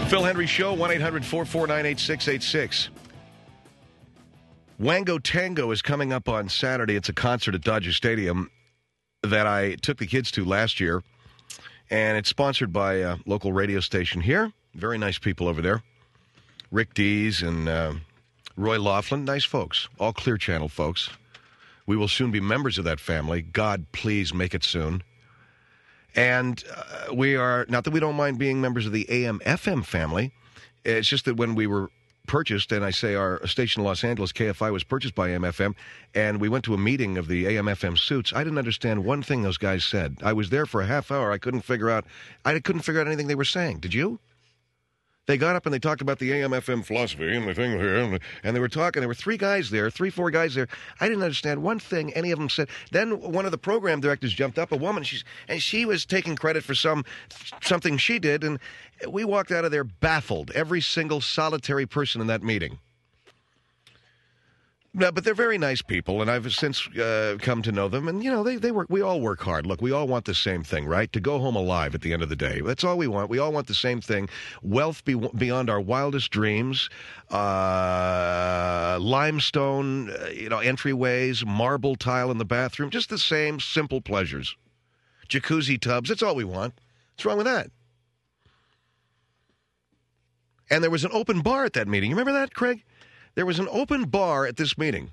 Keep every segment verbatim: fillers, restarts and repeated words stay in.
Phil Hendry Show, one eight hundred four four nine eight six eight six. Wango Tango is coming up on Saturday. It's a concert at Dodger Stadium that I took the kids to last year, and it's sponsored by a local radio station here. Very nice people over there. Rick Dees and uh, Roy Laughlin. Nice folks. All Clear Channel folks. We will soon be members of that family. God, please make it soon. And uh, we are, not that we don't mind being members of the A M F M family. It's just that when we were purchased, and I say our station in Los Angeles, K F I, was purchased by A M F M, and we went to a meeting of the A M F M suits, I didn't understand one thing those guys said. I was there for a half hour. I couldn't figure out, I couldn't figure out anything they were saying. Did you? They got up and they talked about the A M F M philosophy and the thing here, and they were talking. There were three guys there, three, four guys there. I didn't understand one thing any of them said. Then one of the program directors jumped up, a woman, she's, and she was taking credit for some something she did, and we walked out of there baffled, every single solitary person in that meeting. No, but they're very nice people, and I've since uh, come to know them. And, you know, they, they work. We all work hard. Look, we all want the same thing, right? To go home alive at the end of the day. That's all we want. We all want the same thing. Wealth be, beyond our wildest dreams. Uh, limestone, uh, you know, entryways, marble tile in the bathroom. Just the same simple pleasures. Jacuzzi tubs. That's all we want. What's wrong with that? And there was an open bar at that meeting. You remember that, Craig? There was an open bar at this meeting.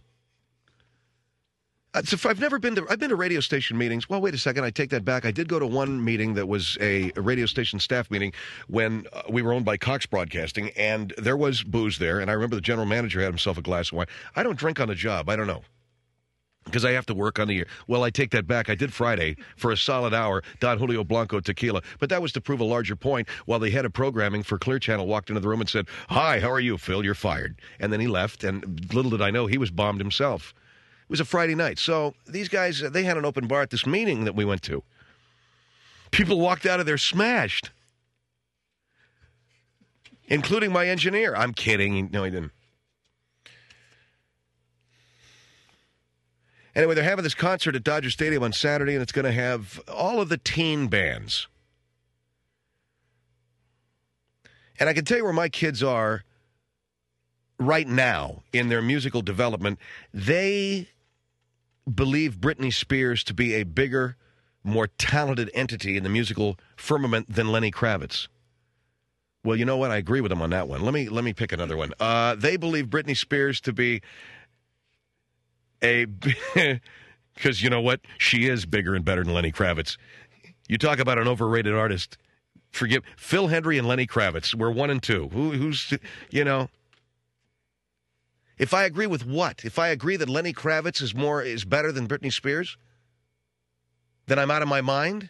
Uh, so I've never been to, I've been to radio station meetings. Well, wait a second, I take that back. I did go to one meeting that was a, a radio station staff meeting when uh, we were owned by Cox Broadcasting, and there was booze there, and I remember the general manager had himself a glass of wine. I don't drink on the job. I don't know. Because I have to work on the air. Well, I take that back. I did Friday for a solid hour, Don Julio Blanco tequila. But that was to prove a larger point while the head of programming for Clear Channel walked into the room and said, "Hi, how are you, Phil? You're fired." And then he left, and little did I know, he was bombed himself. It was a Friday night. So these guys, they had an open bar at this meeting that we went to. People walked out of there smashed, including my engineer. I'm kidding. No, he didn't. Anyway, they're having this concert at Dodger Stadium on Saturday, and it's going to have all of the teen bands. And I can tell you where my kids are right now in their musical development. They believe Britney Spears to be a bigger, more talented entity in the musical firmament than Lenny Kravitz. Well, you know what? I agree with them on that one. Let me let me pick another one. Uh, they believe Britney Spears to be a, because you know what? She is bigger and better than Lenny Kravitz. You talk about an overrated artist. Forgive Phil Hendry and Lenny Kravitz. We're one and two. Who, who's, you know? If I agree with what? If I agree that Lenny Kravitz is more is better than Britney Spears, then I'm out of my mind?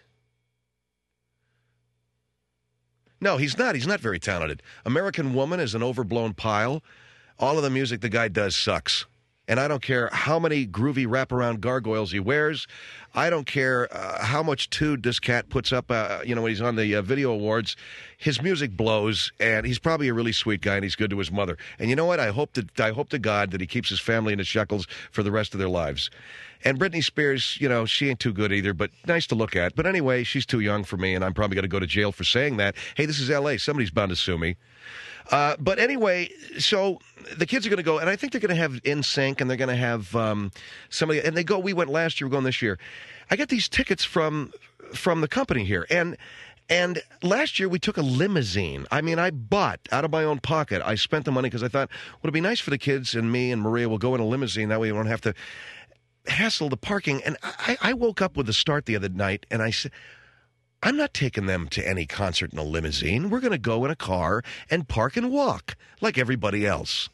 No, he's not. He's not very talented. American Woman is an overblown pile. All of the music the guy does sucks. And I don't care how many groovy wraparound gargoyles he wears. I don't care uh, how much tood this cat puts up, uh, you know, when he's on the uh, video awards. His music blows, and he's probably a really sweet guy, and he's good to his mother. And you know what? I hope to, I hope to God that he keeps his family in his shekels for the rest of their lives. And Britney Spears, you know, she ain't too good either, but nice to look at. But anyway, she's too young for me, and I'm probably going to go to jail for saying that. Hey, this is L A. Somebody's bound to sue me. Uh, but anyway, so the kids are going to go, and I think they're going to have N Sync, and they're going to have um, somebody, and they go, we went last year, we're going this year. I got these tickets from from the company here, and and last year we took a limousine. I mean, I bought out of my own pocket. I spent the money because I thought, would it be nice for the kids and me and Maria will go in a limousine, that way we don't have to hassle the parking. And I, I woke up with the start the other night, and I said, I'm not taking them to any concert in a limousine. We're going to go in a car and park and walk like everybody else.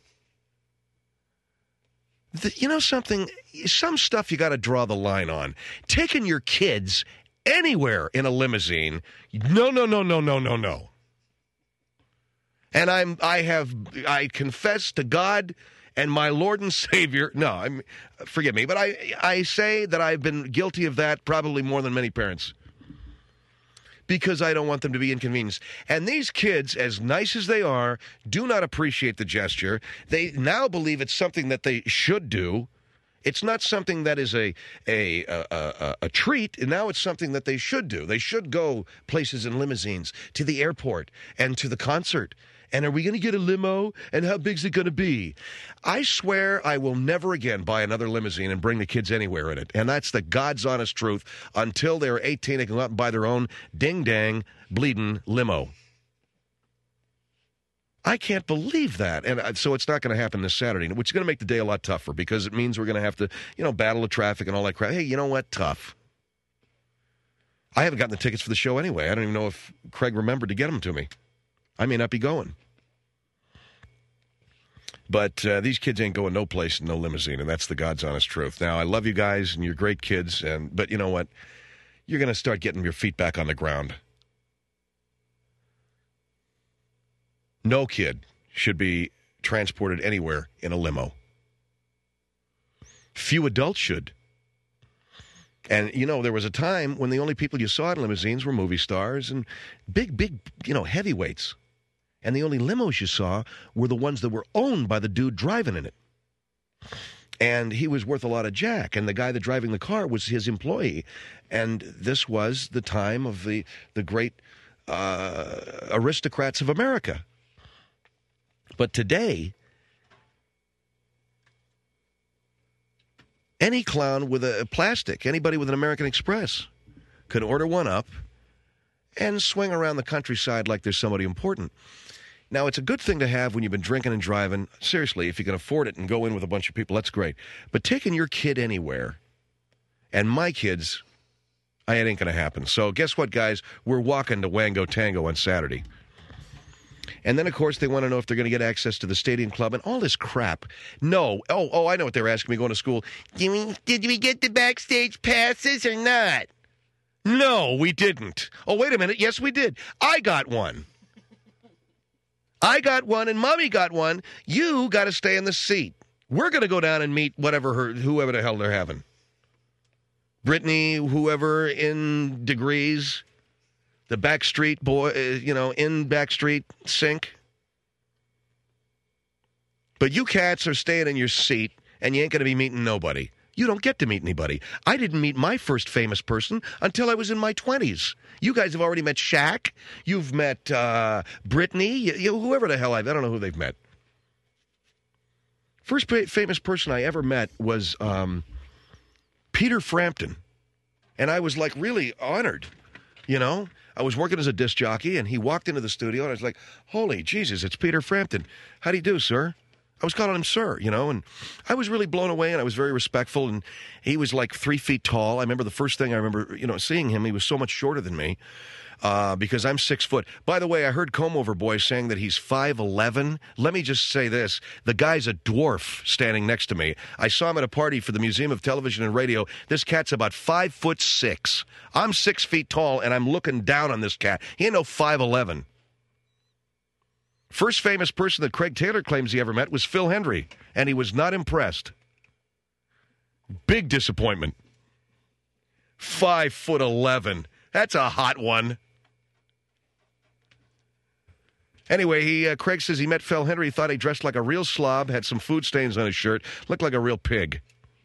The, you know something? Some stuff you got to draw the line on. Taking your kids anywhere in a limousine, no, no, no, no, no, no, no. And I'm, I have, I confess to God and my Lord and Savior, no, I'm, forgive me, but I, I say that I've been guilty of that probably more than many parents. Because I don't want them to be inconvenienced. And these kids, as nice as they are, do not appreciate the gesture. They now believe it's something that they should do. It's not something that is a a, a a a treat. And now it's something that they should do. They should go places in limousines, to the airport and to the concert. And are we going to get a limo? And how big's it going to be? I swear I will never again buy another limousine and bring the kids anywhere in it. And that's the God's honest truth. Until they're eighteen, they can go out and buy their own ding-dang, bleeding limo. I can't believe that. And so it's not going to happen this Saturday, which is going to make the day a lot tougher because it means we're going to have to, you know, battle the traffic and all that crap. Hey, you know what? Tough. I haven't gotten the tickets for the show anyway. I don't even know if Craig remembered to get them to me. I may not be going. But uh, these kids ain't going no place in no limousine, and that's the God's honest truth. Now, I love you guys, and you're great kids, and but you know what? You're going to start getting your feet back on the ground. No kid should be transported anywhere in a limo. Few adults should. And, you know, there was a time when the only people you saw in limousines were movie stars and big, big, you know, heavyweights. And the only limos you saw were the ones that were owned by the dude driving in it. And he was worth a lot of jack. And the guy that driving the car was his employee. And this was the time of the, the great uh, aristocrats of America. But today, any clown with a plastic, anybody with an American Express, could order one up and swing around the countryside like there's somebody important. Now, it's a good thing to have when you've been drinking and driving. Seriously, if you can afford it and go in with a bunch of people, that's great. But taking your kid anywhere, and my kids, it ain't going to happen. So guess what, guys? We're walking to Wango Tango on Saturday. And then, of course, they want to know if they're going to get access to the Stadium Club and all this crap. No. Oh, oh, I know what they were asking me going to school. Did we, did we get the backstage passes or not? No, we didn't. Oh, wait a minute. Yes, we did. I got one. I got one and Mommy got one. You got to stay in the seat. We're going to go down and meet whatever her, whoever the hell they're having. Brittany, whoever in Degrees, the Backstreet Boy, you know, in Backstreet Sync. But you cats are staying in your seat and you ain't going to be meeting nobody. You don't get to meet anybody. I didn't meet my first famous person until I was in my twenties. You guys have already met Shaq. You've met uh, Brittany. You, you, whoever the hell I've... I don't know who they've met. First pa- famous person I ever met was um, Peter Frampton. And I was, like, really honored, you know? I was working as a disc jockey, and he walked into the studio, and I was like, holy Jesus, it's Peter Frampton. How do you do, sir? I was calling him sir, you know, and I was really blown away, and I was very respectful, and he was like three feet tall. I remember the first thing I remember, you know, seeing him, he was so much shorter than me uh, because I'm six foot. By the way, I heard Comb Over Boy saying that he's five eleven. Let me just say this. The guy's a dwarf standing next to me. I saw him at a party for the Museum of Television and Radio. This cat's about five foot six. I'm six feet tall, and I'm looking down on this cat. He ain't no five eleven. First famous person that Craig Taylor claims he ever met was Phil Hendrie, and he was not impressed. Big disappointment. Five foot eleven. That's a hot one. Anyway, he uh, Craig says he met Phil Hendrie, thought he dressed like a real slob, had some food stains on his shirt, looked like a real pig.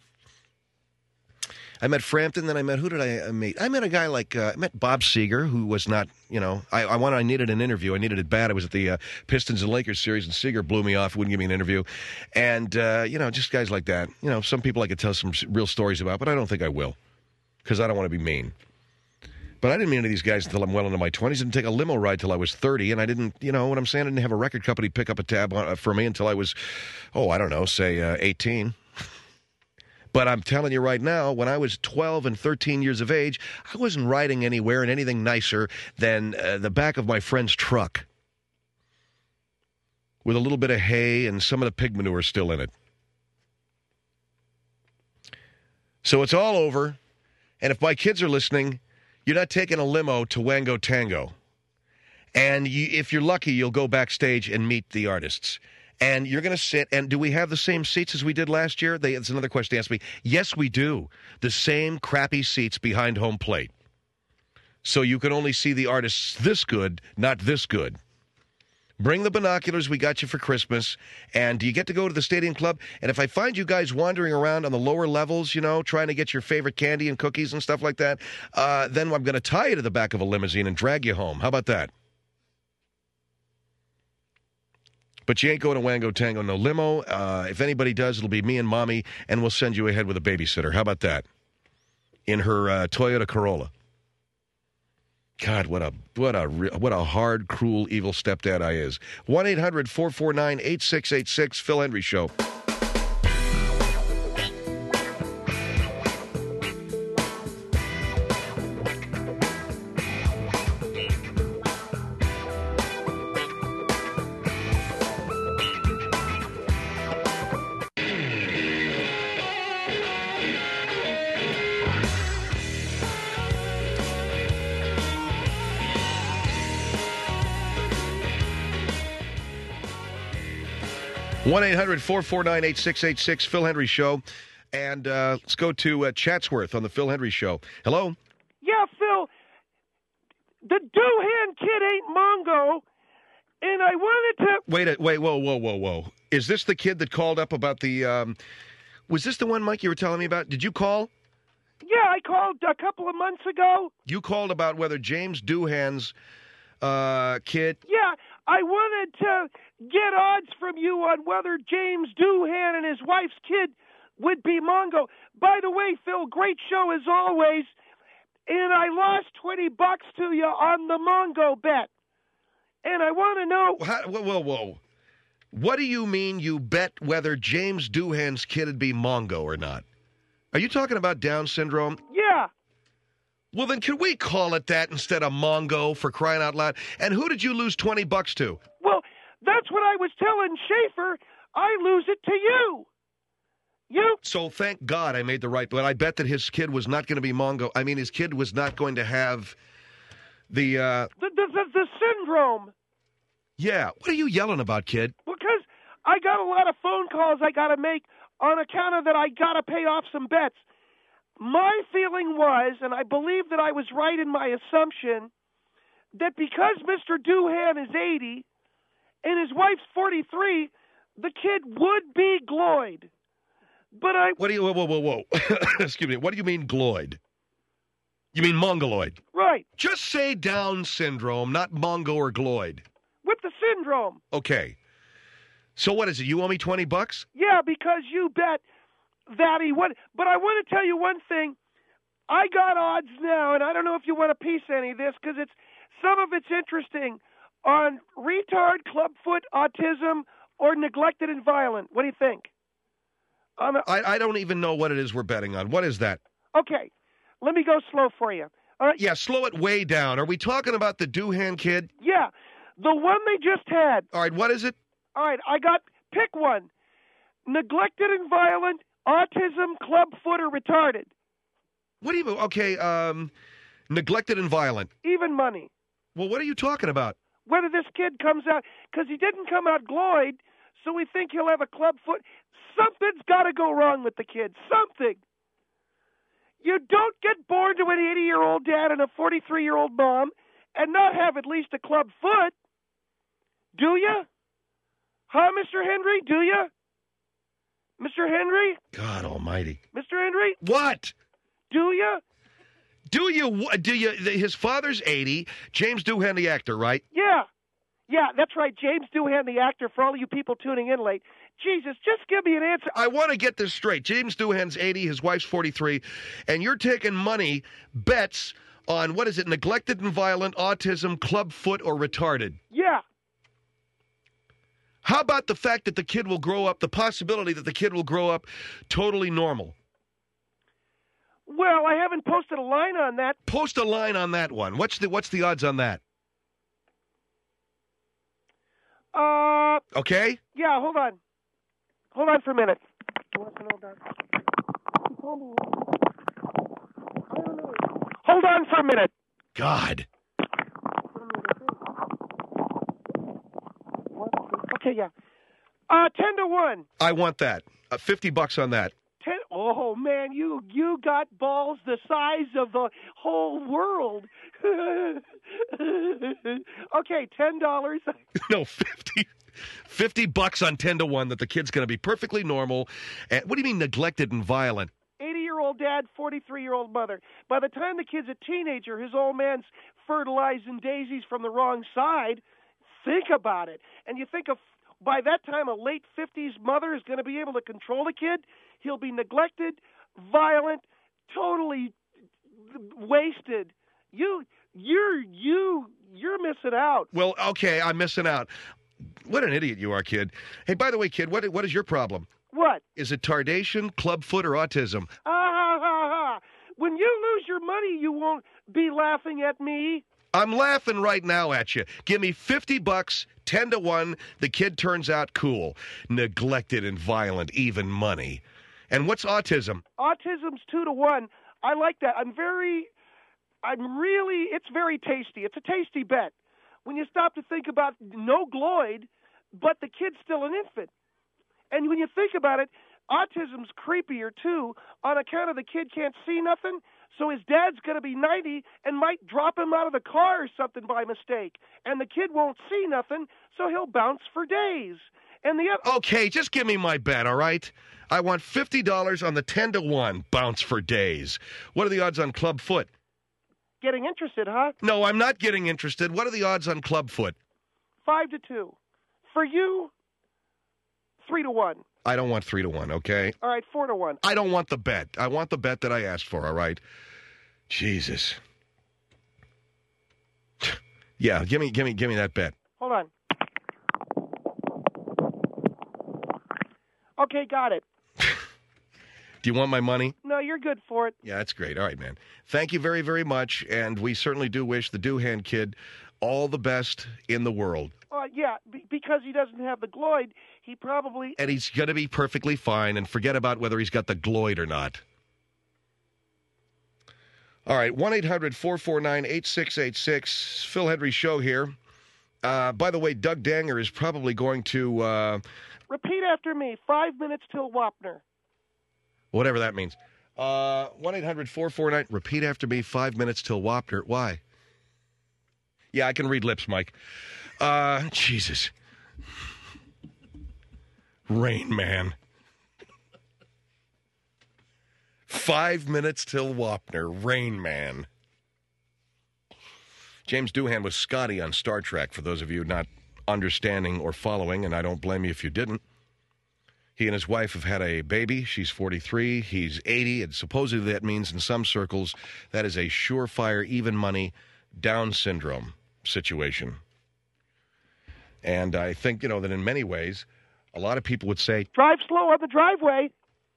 I met Frampton, then I met, who did I meet? I met a guy like, uh, I met Bob Seger, who was not, you know, I, I wanted, I needed an interview. I needed it bad. I was at the uh, Pistons and Lakers series, and Seger blew me off, wouldn't give me an interview. And, uh, you know, just guys like that. You know, some people I could tell some real stories about, but I don't think I will, because I don't want to be mean. But I didn't meet any of these guys until I'm well into my twenties. I didn't take a limo ride till I was thirty, and I didn't, you know what I'm saying? I didn't have a record company pick up a tab on, for me until I was, oh, I don't know, say uh, eighteen. But I'm telling you right now, when I was twelve and thirteen years of age, I wasn't riding anywhere in anything nicer than uh, the back of my friend's truck with a little bit of hay and some of the pig manure still in it. So it's all over. And if my kids are listening, you're not taking a limo to Wango Tango. And you, if you're lucky, you'll go backstage and meet the artists. And you're going to sit, and do we have the same seats as we did last year? They, it's another question they asked me. Yes, we do. The same crappy seats behind home plate. So you can only see the artists this good, not this good. Bring the binoculars. We got you for Christmas. And do you get to go to the Stadium Club? And if I find you guys wandering around on the lower levels, you know, trying to get your favorite candy and cookies and stuff like that, uh, then I'm going to tie you to the back of a limousine and drag you home. How about that? But you ain't going to Wango Tango, no limo. Uh, if anybody does, it'll be me and Mommy, and we'll send you ahead with a babysitter. How about that? In her uh, Toyota Corolla. God, what a what a what a hard, cruel, evil stepdad I is. one eight hundred four four nine eight six eight six, Phil Hendrie Show. one eight hundred four four nine eight six eight six, Phil Hendrie Show. And uh, let's go to uh, Chatsworth on the Phil Hendrie Show. Hello? Yeah, Phil. The Doohan kid ain't Mongo, and I wanted to... Wait, a, wait, whoa, whoa, whoa, whoa. Is this the kid that called up about the... Um, was this the one, Mike, you were telling me about? Did you call? Yeah, I called a couple of months ago. You called about whether James Doohan's uh, kid... Yeah, I wanted to get odds from you on whether James Doohan and his wife's kid would be Mongo. By the way, Phil, great show as always. And I lost twenty bucks to you on the Mongo bet. And I want to know... How, whoa, whoa, whoa. What do you mean you bet whether James Doohan's kid would be Mongo or not? Are you talking about Down syndrome? Yeah. Well, then can we call it that instead of Mongo, for crying out loud? And who did you lose twenty bucks to? Well, that's what I was telling Schaefer. I lose it to you. You? So thank God I made the right, but I bet that his kid was not going to be Mongo. I mean, his kid was not going to have the... Uh... The, the, the, the syndrome. Yeah. What are you yelling about, kid? Because I got a lot of phone calls I got to make on account of that I got to pay off some bets. My feeling was, and I believe that I was right in my assumption, that because Mister Doohan is eighty and his wife's forty-three, the kid would be Gloyd. But I... What do you... Whoa, whoa, whoa, whoa. Excuse me. What do you mean Gloyd? You mean Mongoloid? Right. Just say Down syndrome, not Mongo or Gloyd. With the syndrome. Okay. So what is it? You owe me twenty bucks? Yeah, because you bet that he would. But I want to tell you one thing. I got odds now, and I don't know if you want to piece any of this, because it's some of it's interesting, on retard, clubfoot, autism, or neglected and violent. What do you think? On a, I, I don't even know what it is we're betting on. What is that? Okay, let me go slow for you. All right. Yeah, slow it way down. Are we talking about the Doohan kid? Yeah, the one they just had. All right, what is it? All right, I got, pick one. Neglected and violent, autism, clubfoot, or retarded. What do you, okay, um, neglected and violent. Even money. Well, what are you talking about? Whether this kid comes out, because he didn't come out Gloyd, so we think he'll have a clubfoot. Something's got to go wrong with the kid. Something. You don't get born to an eighty-year-old dad and a forty-three-year-old mom and not have at least a club foot. Do you? Huh, Mister Hendrie? Do you? Mister Hendrie? God almighty. Mister Hendrie? What? Do you? Do you? Do you? His father's eighty. James Doohan, the actor, right? Yeah. Yeah, that's right. James Doohan, the actor, for all you people tuning in late. Jesus, just give me an answer. I want to get this straight. James Doohan's eighty, his wife's forty-three, and you're taking money, bets, on, what is it, neglected and violent, autism, clubfoot, or retarded? Yeah. How about the fact that the kid will grow up, the possibility that the kid will grow up totally normal? Well, I haven't posted a line on that. Post a line on that one. What's the what's the odds on that? Uh. Okay? Yeah, hold on. Hold on for a minute. Hold on for a minute. God. Okay, yeah. Uh, ten to one. I want that. Uh, Fifty bucks on that. Ten. Oh man, you you got balls the size of the whole world. Okay, ten dollars. No, fifty. fifty bucks on ten to one that the kid's going to be perfectly normal. And what do you mean neglected and violent? eighty-year-old dad, forty-three-year-old mother. By the time the kid's a teenager, his old man's fertilizing daisies from the wrong side. Think about it. And you think of by that time a late fifties mother is going to be able to control the kid. He'll be neglected, violent, totally wasted. You, you're, you, you're missing out. Well, okay, I'm missing out. What an idiot you are, kid. Hey, by the way, kid, what what is your problem? What? Is it tardation, clubfoot, or autism? Ah, ha, ha, ha. When you lose your money, you won't be laughing at me. I'm laughing right now at you. Give me fifty bucks, ten to one. The kid turns out cool. Neglected and violent, even money. And what's autism? Autism's two to one. I like that. I'm very, I'm really, it's very tasty. It's a tasty bet. When you stop to think about no gloid, but the kid's still an infant. And when you think about it, autism's creepier, too, on account of the kid can't see nothing, so his dad's going to be ninety and might drop him out of the car or something by mistake. And the kid won't see nothing, so he'll bounce for days. And the other... Okay, just give me my bet, all right? I want fifty dollars on the ten to one, bounce for days. What are the odds on clubfoot? Getting interested, huh? No, I'm not getting interested. What are the odds on clubfoot? Five to two. For you, three to one. I don't want three to one, okay? All right, four to one. I don't want the bet. I want the bet that I asked for, all right? Jesus. Yeah, give me give me give me that bet. Hold on. Okay, got it. Do you want my money? No, you're good for it. Yeah, that's great. All right, man. Thank you very, very much, and we certainly do wish the Doohan kid all the best in the world. Uh, yeah, b- because he doesn't have the gloid, he probably... And he's going to be perfectly fine, and forget about whether he's got the gloid or not. All right, one eight hundred four four nine eight six eight six, Phil Hendrie Show here. Uh, by the way, Doug Danger is probably going to... Uh, Repeat after me, five minutes till Wapner. Whatever that means. Uh, one eight hundred four four nine, repeat after me, five minutes till Wapner. Why? Yeah, I can read lips, Mike. Uh, Jesus. Rain Man. Five minutes till Wapner. Rain Man. James Doohan was Scotty on Star Trek, for those of you not understanding or following, and I don't blame you if you didn't. He and his wife have had a baby. She's forty-three. He's eighty. And supposedly that means in some circles that is a surefire, even money Down syndrome situation. And I think, you know, that in many ways, a lot of people would say... Drive slow on the driveway.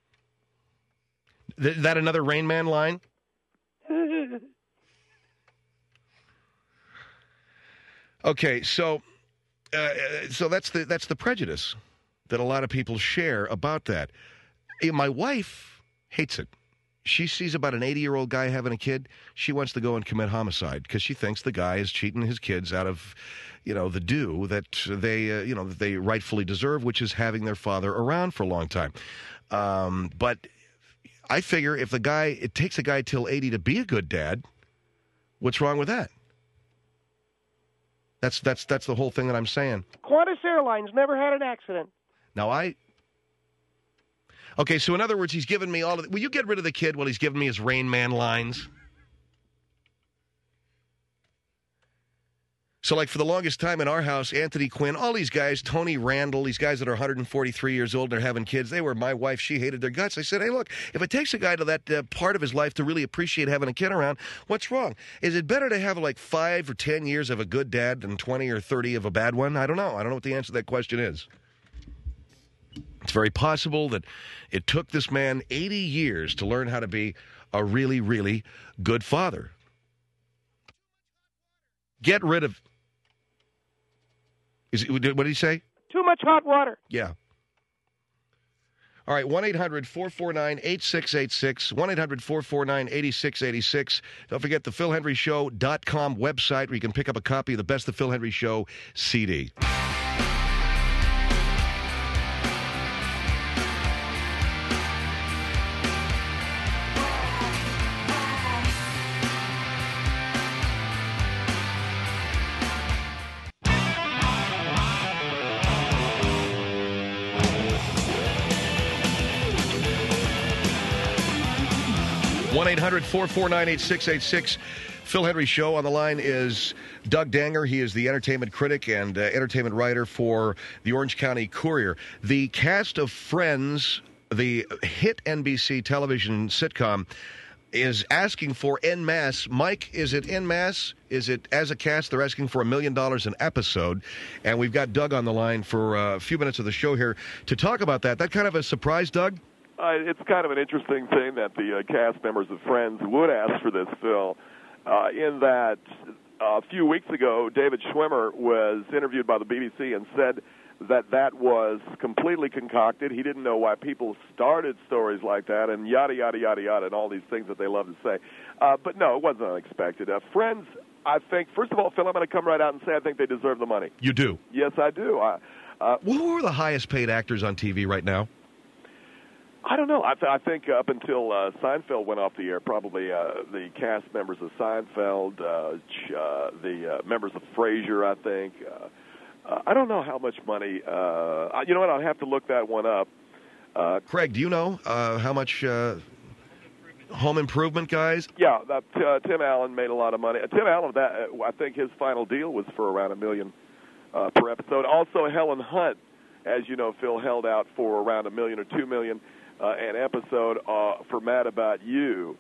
Th- that another Rain Man line? Okay, so uh, so that's the that's the prejudice that a lot of people share about that. My wife hates it. She sees about an eighty-year-old guy having a kid. She wants to go and commit homicide because she thinks the guy is cheating his kids out of, you know, the due that they, uh, you know, that they rightfully deserve, which is having their father around for a long time. Um, but I figure if the guy, it takes a guy till eighty to be a good dad, what's wrong with that? That's that's that's the whole thing that I'm saying. Qantas Airlines never had an accident. Now, I... Okay, so in other words, he's given me all of the... Will you get rid of the kid while he's giving me his Rain Man lines? So, like, for the longest time in our house, Anthony Quinn, all these guys, Tony Randall, these guys that are one hundred forty-three years old and are having kids, they were my wife. She hated their guts. I said, hey, look, if it takes a guy to that uh, part of his life to really appreciate having a kid around, what's wrong? Is it better to have, like, five or ten years of a good dad than twenty or thirty of a bad one? I don't know. I don't know what the answer to that question is. It's very possible that it took this man eighty years to learn how to be a really, really good father. Get rid of... Is it, what did he say? Too much hot water. Yeah. All right, one eight hundred four four nine eight six eight six, one eight hundred four four nine eight six eight six. Don't forget the phil hendrie show dot com website where you can pick up a copy of the Best of Phil Hendrie Show C D. one eight hundred four four nine eight six eight six. Phil Hendrie Show. On the line is Doug Danger. He is the entertainment critic and uh, entertainment writer for the Orange County Courier. The cast of Friends, the hit N B C television sitcom, is asking for en masse. Mike, is it en masse? Is it, as a cast, they're asking for a million dollars an episode? And we've got Doug on the line for uh, a few minutes of the show here to talk about that. That kind of a surprise, Doug? Uh, it's kind of an interesting thing that the uh, cast members of Friends would ask for this, Phil, uh, in that uh, a few weeks ago, David Schwimmer was interviewed by the B B C and said that that was completely concocted. He didn't know why people started stories like that, and yada, yada, yada, yada, and all these things that they love to say. Uh, but no, it wasn't unexpected. Uh, Friends, I think, first of all, Phil, I'm going to come right out and say I think they deserve the money. You do? Yes, I do. I, uh, well, who are the highest paid actors on T V right now? I don't know. I, th- I think up until uh, Seinfeld went off the air, probably uh, the cast members of Seinfeld, uh, ch- uh, the uh, members of Frasier, I think. Uh, uh, I don't know how much money. Uh, you know what? I'll have to look that one up. Uh, Craig, do you know uh, how much uh, Home Improvement guys? Yeah, that, uh, Tim Allen made a lot of money. Uh, Tim Allen, that uh, I think his final deal was for around a million uh, per episode. Also, Helen Hunt, as you know, Phil, held out for around a million or two million. Uh, an episode uh, for Mad About You.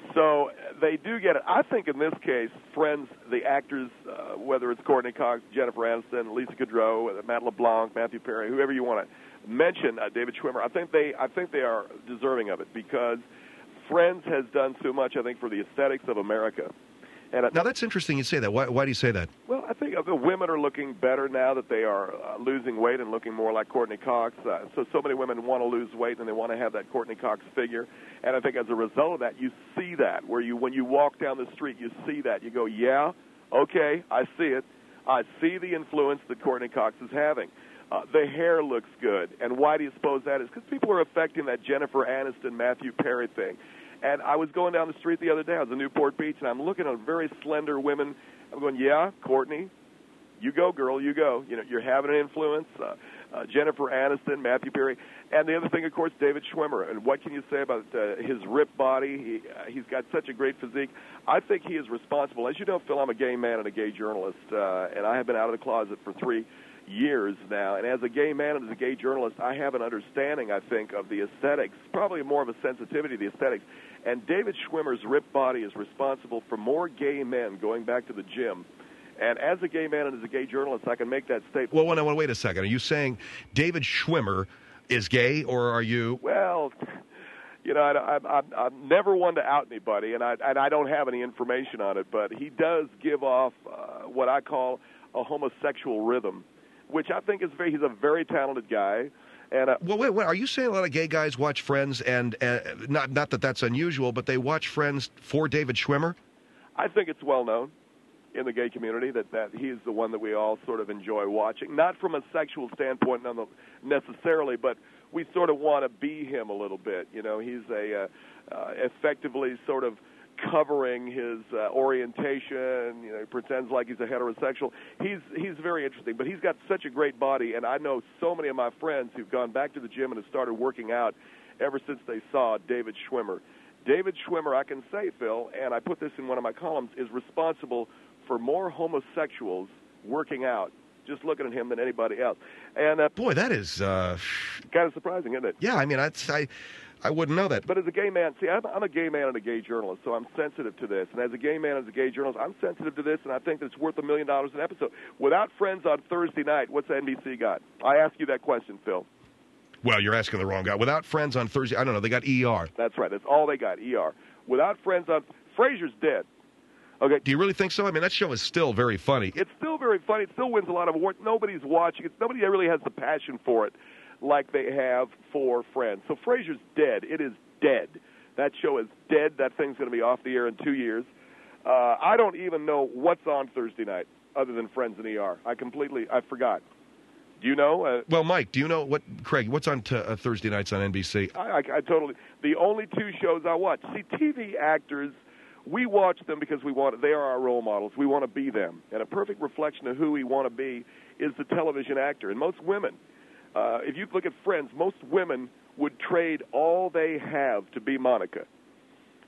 So they do get it. I think in this case, Friends, the actors, uh, whether it's Courtney Cox, Jennifer Aniston, Lisa Kudrow, Matt LeBlanc, Matthew Perry, whoever you want to mention, uh, David Schwimmer, I think they, I think they are deserving of it because Friends has done so much, I think, for the aesthetics of America. And now, that's interesting you say that. Why, why do you say that? Well, I think the women are looking better now that they are uh, losing weight and looking more like Courtney Cox. Uh, so, so many women want to lose weight and they want to have that Courtney Cox figure. And I think as a result of that, you see that, where you, when you walk down the street, you see that. You go, yeah, okay, I see it. I see the influence that Courtney Cox is having. Uh, the hair looks good. And why do you suppose that is? Because people are affecting that Jennifer Aniston, Matthew Perry thing. And I was going down the street the other day. I was in Newport Beach, and I'm looking at very slender women. I'm going, yeah, Courtney, you go, girl, you go. You know, you're having an influence. Uh, uh, Jennifer Aniston, Matthew Perry. And the other thing, of course, David Schwimmer. And what can you say about uh, his ripped body? He, uh, he's got such a great physique. I think he is responsible. As you know, Phil, I'm a gay man and a gay journalist, uh, and I have been out of the closet for three years now. And as a gay man and as a gay journalist, I have an understanding, I think, of the aesthetics, probably more of a sensitivity to the aesthetics. And David Schwimmer's ripped body is responsible for more gay men going back to the gym. And as a gay man and as a gay journalist, I can make that statement. Well, well, well wait a second. Are you saying David Schwimmer is gay, or are you? Well, you know, I, I, I, I'm never one to out anybody, and I, and I don't have any information on it, but he does give off uh, what I call a homosexual rhythm, which I think is very, he's a very talented guy. And, uh, well, wait, wait, are you saying a lot of gay guys watch Friends, and uh, not not that that's unusual, but they watch Friends for David Schwimmer? I think it's well known in the gay community that, that he's the one that we all sort of enjoy watching, not from a sexual standpoint necessarily, but we sort of want to be him a little bit. You know, he's a uh, uh, effectively sort of covering his uh, orientation. You know, he pretends like he's a heterosexual. He's he's very interesting, but he's got such a great body, and I know so many of my friends who've gone back to the gym and have started working out ever since they saw David Schwimmer. David Schwimmer, I can say, Phil, and I put this in one of my columns, is responsible for more homosexuals working out, just looking at him, than anybody else. And uh, boy, that is uh... kind of surprising, isn't it? Yeah, I mean, I'd, I I wouldn't know that. But as a gay man, see, I'm, I'm a gay man and a gay journalist, so I'm sensitive to this. And as a gay man and as a gay journalist, I'm sensitive to this, and I think that it's worth a million dollars an episode. Without Friends on Thursday night, what's N B C got? I ask you that question, Phil. Well, you're asking the wrong guy. Without Friends on Thursday, I don't know, they got E R. That's right. That's all they got, E R. Without Friends on... Frasier's dead. Okay. Do you really think so? I mean, that show is still very funny. It's still very funny. It still wins a lot of awards. Nobody's watching it. Nobody really has the passion for it like they have for Friends. So Frasier's dead. It is dead. That show is dead. That thing's going to be off the air in two years. Uh, I don't even know what's on Thursday night other than Friends and E R. I completely, I forgot. Do you know? Uh, well, Mike, do you know what, Craig, what's on t- uh, Thursday nights on N B C? I, I, I totally, the only two shows I watch. See, T V actors, we watch them because we want, they are our role models. We want to be them. And a perfect reflection of who we want to be is the television actor. And most women, uh, if you look at Friends, most women would trade all they have to be Monica.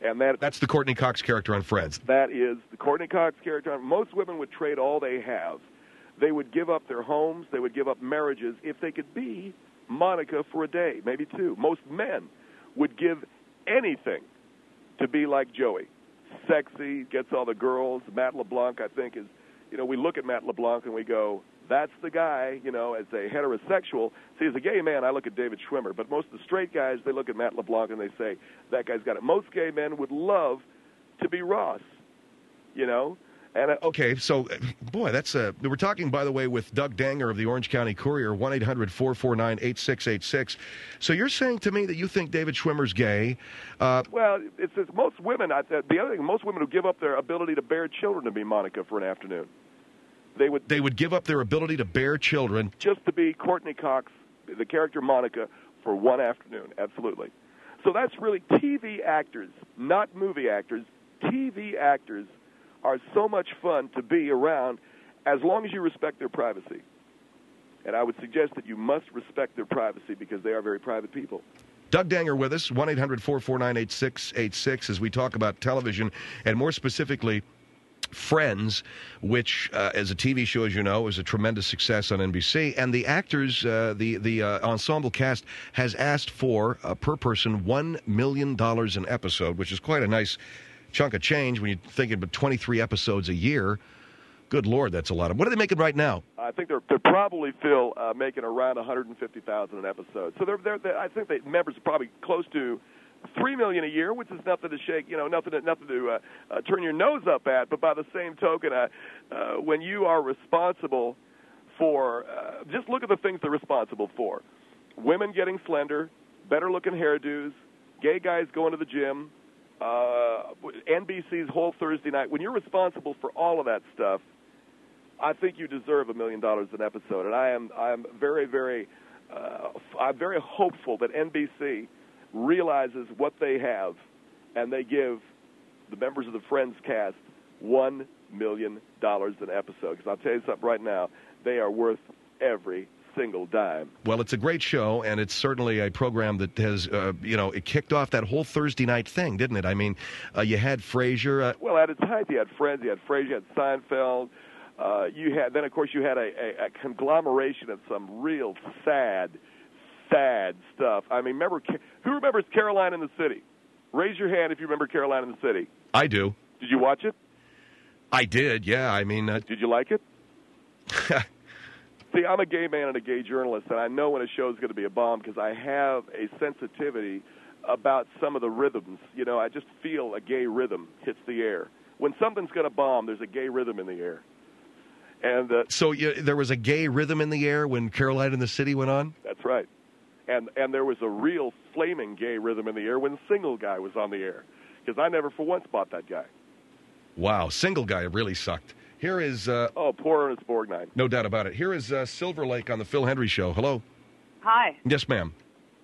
And that That's the Courtney Cox character on Friends. that is the Courtney Cox character. Most women would trade all they have. They would give up their homes. They would give up marriages if they could be Monica for a day, maybe two. Most men would give anything to be like Joey. Sexy, gets all the girls. Matt LeBlanc, I think, is, you know, we look at Matt LeBlanc and we go, that's the guy, you know, as a heterosexual. See, as a gay man, I look at David Schwimmer, but most of the straight guys, they look at Matt LeBlanc and they say, that guy's got it. Most gay men would love to be Ross, you know? And uh, Okay, so, boy, that's uh, we're talking, by the way, with Doug Danger of the Orange County Courier, one eight hundred four four nine eight six eight six. So you're saying to me that you think David Schwimmer's gay. Uh, Well, it's, it's most women, I, the other thing, most women who give up their ability to bear children to be Monica for an afternoon. They would they would give up their ability to bear children. just to be Courtney Cox, the character Monica, for one afternoon. Absolutely. So that's really T V actors, not movie actors. T V actors are so much fun to be around as long as you respect their privacy. And I would suggest that you must respect their privacy because they are very private people. Doug Danger with us, one eight hundred four four nine eight six eight six, as we talk about television, and more specifically, Friends, which, uh, as a T V show, as you know, is a tremendous success on N B C. And the actors, uh, the, the uh, ensemble cast, has asked for, uh, per person, one million dollars an episode, which is quite a nice chunk of change when you think about twenty-three episodes a year. Good Lord, that's a lot. Of, what are they making right now? I think they're they're probably, Phil, uh, making around one hundred fifty thousand dollars an episode. So they're, they're, they're I think the members are probably close to three million dollars a year, which is nothing to shake, you know, nothing to, nothing to uh, uh, turn your nose up at. But by the same token, uh, uh, when you are responsible for, uh, just look at the things they're responsible for: women getting slender, better-looking hairdos, gay guys going to the gym, uh, N B C's whole Thursday night. When you're responsible for all of that stuff, I think you deserve a million dollars an episode. And I am, I am very, very, uh, I'm very hopeful that N B C realizes what they have, and they give the members of the Friends cast one million dollars an episode. Because I'll tell you something right now, they are worth every single dime. Well, it's a great show, and it's certainly a program that has, uh, you know, it kicked off that whole Thursday night thing, didn't it? I mean, uh, you had Frasier. Uh, Well, at its height, you had Friends, you had Frasier, you had Seinfeld. Uh, you had then, of course, you had a, a, a conglomeration of some real sad, sad stuff. I mean, remember who remembers Caroline in the City? Raise your hand if you remember Caroline in the City. I do. Did you watch it? I did, yeah. I mean, uh, Did you like it? See, I'm a gay man and a gay journalist, and I know when a show is going to be a bomb because I have a sensitivity about some of the rhythms. You know, I just feel a gay rhythm hits the air. When something's going to bomb, there's a gay rhythm in the air. And uh, so you, there was a gay rhythm in the air when Caroline in the City went on? That's right. And and there was a real flaming gay rhythm in the air when Single Guy was on the air, because I never for once bought that guy. Wow, Single Guy really sucked. Here is... Uh, oh, poor Ernest Borgnine. No doubt about it. Here is uh, Silver Lake on the Phil Hendry Show. Hello. Hi. Yes, ma'am.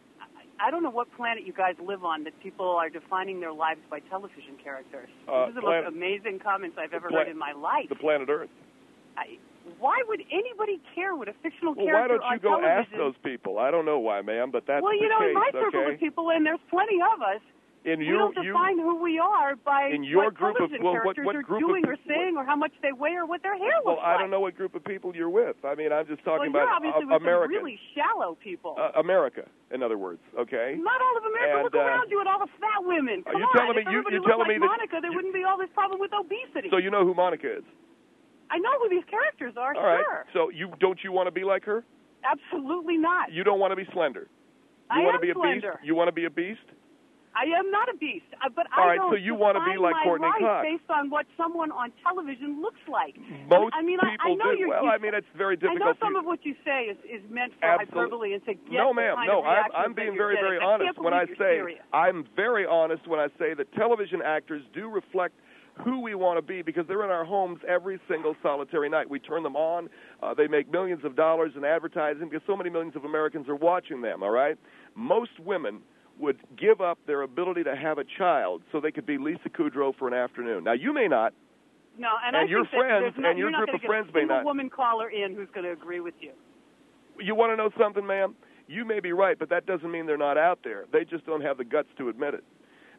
I don't know what planet you guys live on that people are defining their lives by television characters. Uh, These are the planet, most amazing comments I've ever pla- heard in my life. The planet Earth. I, why would anybody care what a fictional well, character why don't you go on television... ask those people? I don't know why, ma'am, but that's well, you the know, case, in my circle okay? of people, and there's plenty of us, in we your, don't you, define who we are by in your what group of, television well, what, characters what are group doing of, or saying or how much they weigh or what their hair well, looks I like. don't know what group of people you're with. I mean, I'm just talking well, about you're obviously uh, with America. some really shallow people. Uh, America, in other words, okay? Not all of America. And, Look uh, around you at all the fat women. Are Come you on. telling me- if you- everybody you're looked telling like me that Monica, there you- wouldn't be all this problem with obesity. So you know who Monica is? I know who these characters are, All right. sure. So you don't you want to be like her? Absolutely not. You don't want to be slender. You I want am to be a slender. beast? You want to be a beast? I am not a beast, uh, but All I right, don't so you wanna be define like my Courtney life Cox. based on what someone on television looks like. Most I mean, people I, I know do. You're, Well, you, I mean, it's very I difficult. know some to, of what you say is, is meant for Absolute- hyperbole and to get No, the ma'am. kind No, of I'm, reactions I'm that being you're very, very getting. honest I when I can't believe say you're serious. I'm very honest when I say that television actors do reflect who we want to be because they're in our homes every single solitary night. We turn them on. Uh, they make millions of dollars in advertising because so many millions of Americans are watching them, all right? Most women would give up their ability to have a child so they could be Lisa Kudrow for an afternoon. Now, you may not. No, and, and I your think that friends there's not, and your you're not group of gonna get friends a may single not. woman caller in who's going to agree with you. You want to know something, ma'am? You may be right, but that doesn't mean they're not out there. They just don't have the guts to admit it.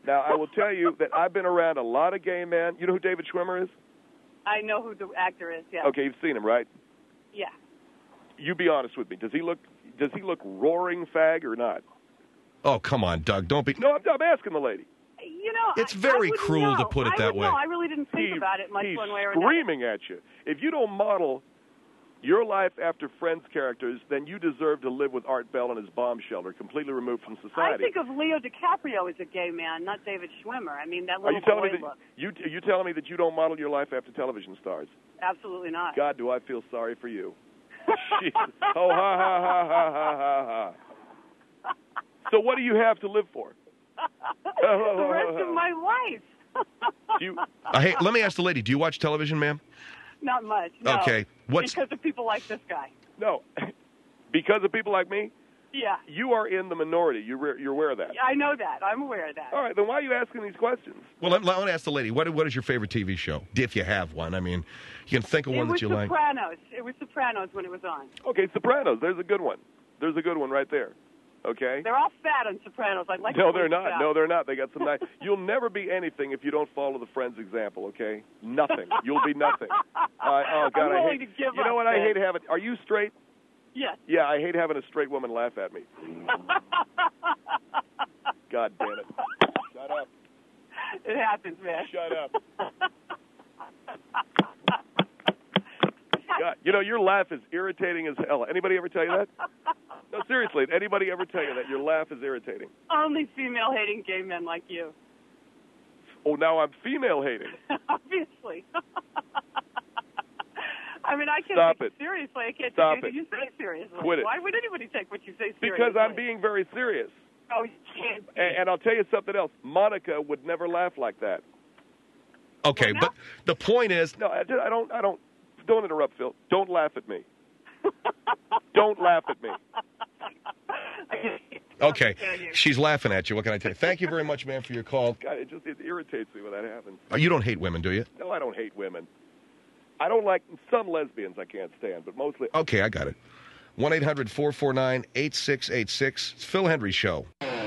Now, I will tell you that I've been around a lot of gay men. You know who David Schwimmer is? I know who the actor is. Yeah. Okay, you've seen him, right? Yeah. You be honest with me. Does he look? Does he look roaring fag or not? Oh, come on, Doug. Don't be. No, I'm, I'm asking the lady. You know, It's I- I very wouldn't cruel to know. put it I that would way. know. I really didn't think He- about it much he's one way or another. screaming at you. If you don't model your life after Friends characters, then you deserve to live with Art Bell and his bomb shelter, completely removed from society. I think of Leo DiCaprio as a gay man, not David Schwimmer. I mean, that Are little you telling boy me that look. you are you telling me that you don't model your life after television stars? Absolutely not. God, do I feel sorry for you? Jeez. Oh, ha ha ha ha ha ha ha. So what do you have to live for? The rest of my life. Do you, Uh, hey, let me ask the lady. Do you watch television, ma'am? Not much. No. Okay. What's Because of people like this guy. no, because of people like me, Yeah. you are in the minority. You're you're aware of that. I know that. I'm aware of that. All right, then why are you asking these questions? well? Let, let me ask the lady. What what is your favorite T V show, if you have one? I mean, you can think of It one was that you like. Sopranos. It was Sopranos when it was on. Okay, Sopranos. There's a good one. There's a good one right there. Okay. They're all fat on Sopranos. I'd like No, to they're point this not. out. No, they're not. They got some nice. You'll never be anything if you don't follow the Friends example. Okay, nothing. You'll be nothing. Uh, oh God, I'm I willing hate. to give You know up, what? I man. hate having. Are you straight? Yes. Yeah, I hate having a straight woman laugh at me. God damn it! Shut up! It happens, man. Shut up! God, you know your laugh is irritating as hell. Anybody ever tell you that? No, seriously. Did anybody ever tell you that your laugh is irritating? Only female-hating gay men like you. Oh, now I'm female hating. Obviously. I mean, I can't Stop take it. seriously. I can't Stop take anything it. you say seriously. Quit it. Why would anybody take what you say seriously? Because I'm being very serious. Oh, you can't. And, and I'll tell you something else. Monica would never laugh like that. Okay, Well, but the point is, No, I, just- I don't. I don't. Don't interrupt, Phil. Don't laugh at me. Don't laugh at me. okay, tell you. she's laughing at you. What can I tell you? Thank you very much, man, for your call. God, it just it irritates me when that happens. Uh, You don't hate women, do you? No, I don't hate women. I don't like some lesbians. I can't stand, but mostly. Okay, I got it. one eight hundred four four nine eight six eight six. It's Phil Hendry Show.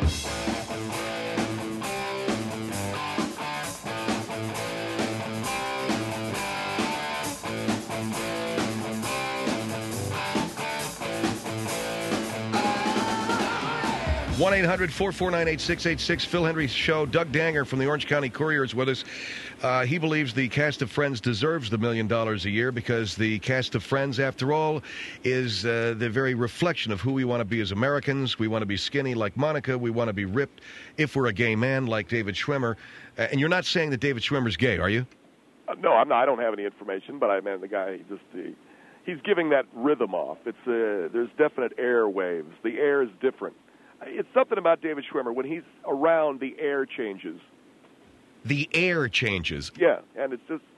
one eight hundred four four nine eight six eight six, Phil Hendry Show. Doug Danger from the Orange County Courier is with us. Uh, he believes the cast of Friends deserves the million dollars a year because the cast of Friends, after all, is uh, the very reflection of who we want to be as Americans. We want to be skinny like Monica. We want to be ripped if we're a gay man like David Schwimmer. Uh, and you're not saying that David Schwimmer's gay, are you? Uh, no, I'm not. I don't have any information, but I mean the guy he just he, he's giving that rhythm off. It's uh, there's definite air waves. The air is different. It's something about David Schwimmer. When he's around, the air changes. The air changes. Yeah, and it's just.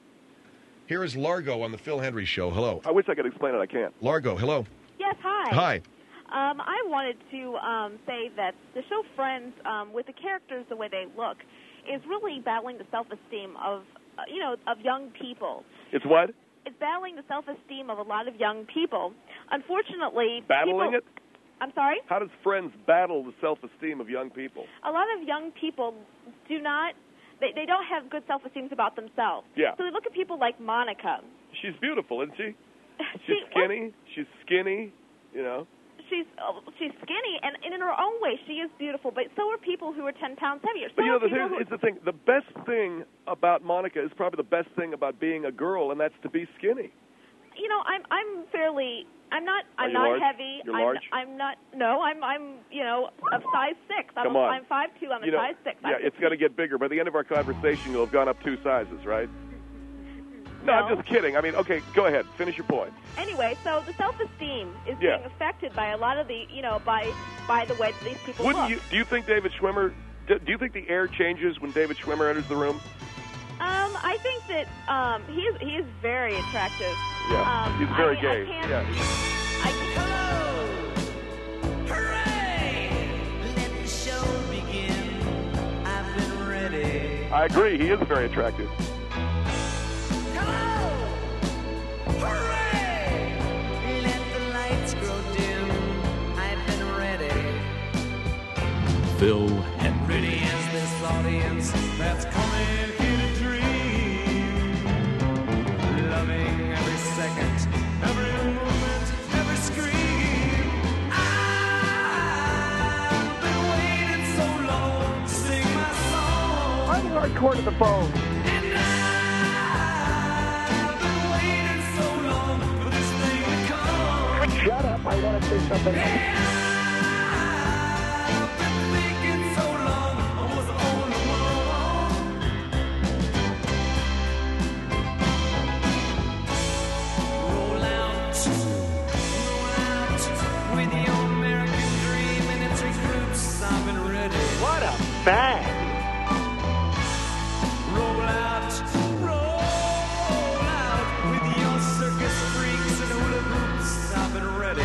Here is Largo on the Phil Hendry Show. Hello. I wish I could explain it. I can't. Largo, hello. Yes, hi. Hi. Um, I wanted to um, say that the show Friends, um, with the characters the way they look, is really battling the self-esteem of, uh, you know, of young people. It's what? It's battling the self-esteem of a lot of young people. Unfortunately, Battling people, it? I'm sorry? How does Friends battle the self-esteem of young people? A lot of young people do not, they, they don't have good self-esteem about themselves. Yeah. So they look at people like Monica. She's beautiful, isn't she? She- She's skinny. She's skinny, you know. She's oh, she's skinny, and, and in her own way, she is beautiful. But so are people who are ten pounds heavier. So But you know, are the people thing, who, it's the thing. The best thing about Monica is probably the best thing about being a girl, and that's to be skinny. you know, I'm I'm fairly. I'm not. Are I'm you not large? heavy. You're I'm, large? I'm not. No, I'm. I'm. You know, of size six. I'm Come a, on. I'm five two. I'm You a know, size six. yeah, I'm it's going to get bigger. By the end of our conversation, you'll have gone up two sizes, right? No, I'm No. just kidding. I mean, okay, go ahead. Finish your point. Anyway, so the self-esteem is Yeah. being affected by a lot of the, you know, by by the way that these people Wouldn't look. you? Do you think David Schwimmer? Do, do you think the air changes when David Schwimmer enters the room? Um, I think that um, he is he is very attractive. Yeah, Um, he's very I, gay. I can't, Yeah. I, I agree. He is very attractive. Phil Hendry. audience that's coming here to dream. Loving every second, every movement, every scream. I've been waiting so long to sing my song. I'm hardcore to the bone. And I've been waiting so long for this thing to come. Shut up, I want to say something else. I've been thinking so long, I was the only one. Roll out, roll out with your American dream and its recruits. I've been ready. What a bag. Roll out, roll out with your circus freaks and hula hoops. I've been ready.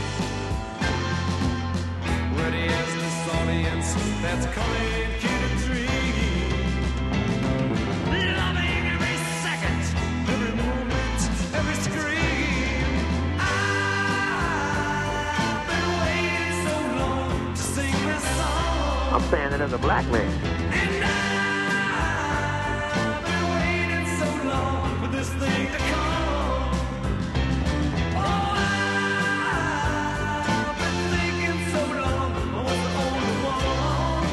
Ready as this audience that's coming here to dream. Loving every second, every moment, every scream. I've been waiting so long to sing this song. I'm saying it as a black man. And I've been waiting so long for this thing to come. Oh, I've been thinking so long I was the only one.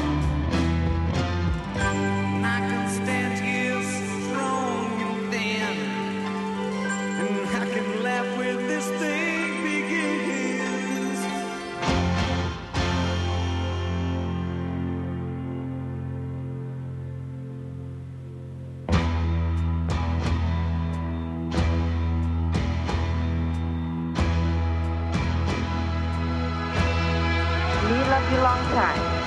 I can stand here strong and thin, and I can laugh when this thing begins. We love you long time.